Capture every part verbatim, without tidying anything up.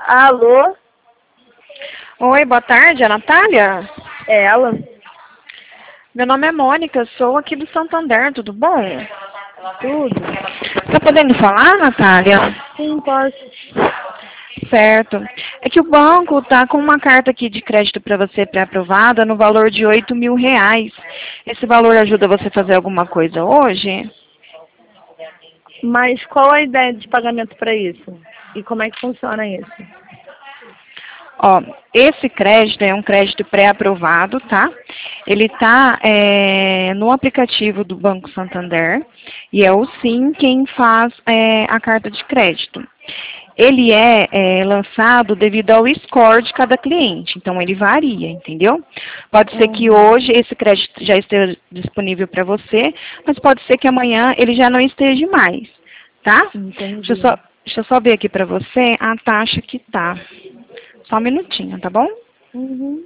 Alô? Oi, boa tarde, é a Natália? É ela? Meu nome é Mônica, sou aqui do Santander, tudo bom? Tudo? Tá podendo falar, Natália? Sim, posso. Certo. É que o banco tá com uma carta aqui de crédito para você pré-aprovada no valor de oito mil reais. Esse valor ajuda você a fazer alguma coisa hoje? Mas qual a ideia de pagamento para isso? E como é que funciona isso? Ó, esse crédito é um crédito pré-aprovado, tá? Ele tá é, no aplicativo do Banco Santander e é o Sim quem faz é, a carta de crédito. Ele é, é lançado devido ao score de cada cliente, então ele varia, entendeu? Pode ser que Uhum. hoje esse crédito já esteja disponível para você, mas pode ser que amanhã ele já não esteja mais, tá? Deixa eu Entendi. só, deixa eu só ver aqui para você a taxa que tá. Só um minutinho, tá bom? Uhum.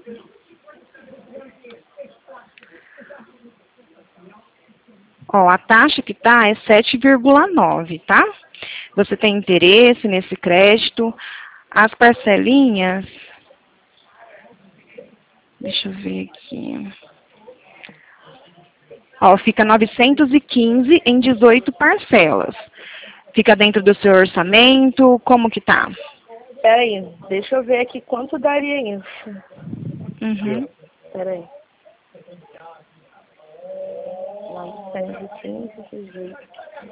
Ó, a taxa que tá é sete vírgula nove, tá? Você tem interesse nesse crédito? As parcelinhas, deixa eu ver aqui. Ó, fica novecentos e quinze em dezoito parcelas. Fica dentro do seu orçamento? Como que tá? Peraí, deixa eu ver aqui quanto daria isso. Uhum. Peraí. novecentos e quinze, dezoito.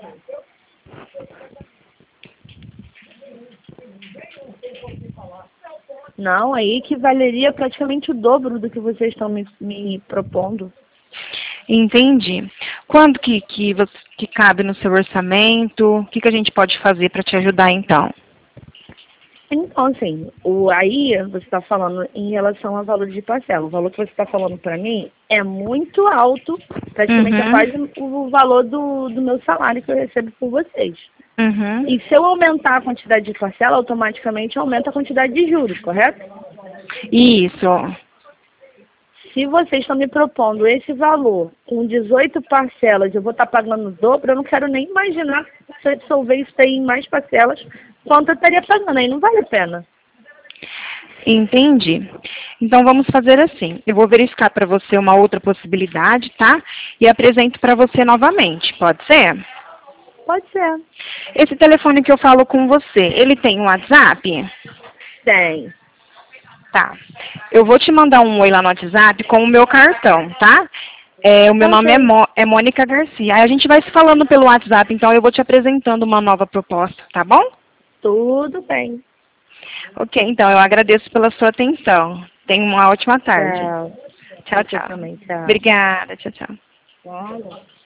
Não, aí que valeria praticamente o dobro do que vocês estão me, me propondo. Entendi. Quando que, que, você, que cabe no seu orçamento? O que, que a gente pode fazer para te ajudar, então? Então, assim, o, aí você está falando em relação ao valor de parcela. O valor que você está falando para mim é muito alto, praticamente é Uhum. quase o valor do, do meu salário que eu recebo por vocês. Uhum. E se eu aumentar a quantidade de parcela, automaticamente aumenta a quantidade de juros, correto? Isso. Se vocês estão me propondo esse valor com dezoito parcelas, eu vou estar pagando o dobro, eu não quero nem imaginar se eu dissolver isso aí em mais parcelas, quanto eu estaria pagando, aí não vale a pena. Entendi. Então vamos fazer assim. Eu vou verificar para você uma outra possibilidade, tá? E apresento para você novamente. Pode ser? Pode ser. Esse telefone que eu falo com você, ele tem um WhatsApp? Tem. Tá. Eu vou te mandar um oi lá no WhatsApp com o meu cartão, tá? É, o meu Tá nome é, ok. Mo é Mônica Garcia. Aí a gente vai se falando pelo WhatsApp, então eu vou te apresentando uma nova proposta, tá bom? Tudo bem. Ok, então eu agradeço pela sua atenção. Tenha uma ótima tarde. Tchau. Tchau, Você tchau. também, tchau. Obrigada, tchau, tchau. Tchau.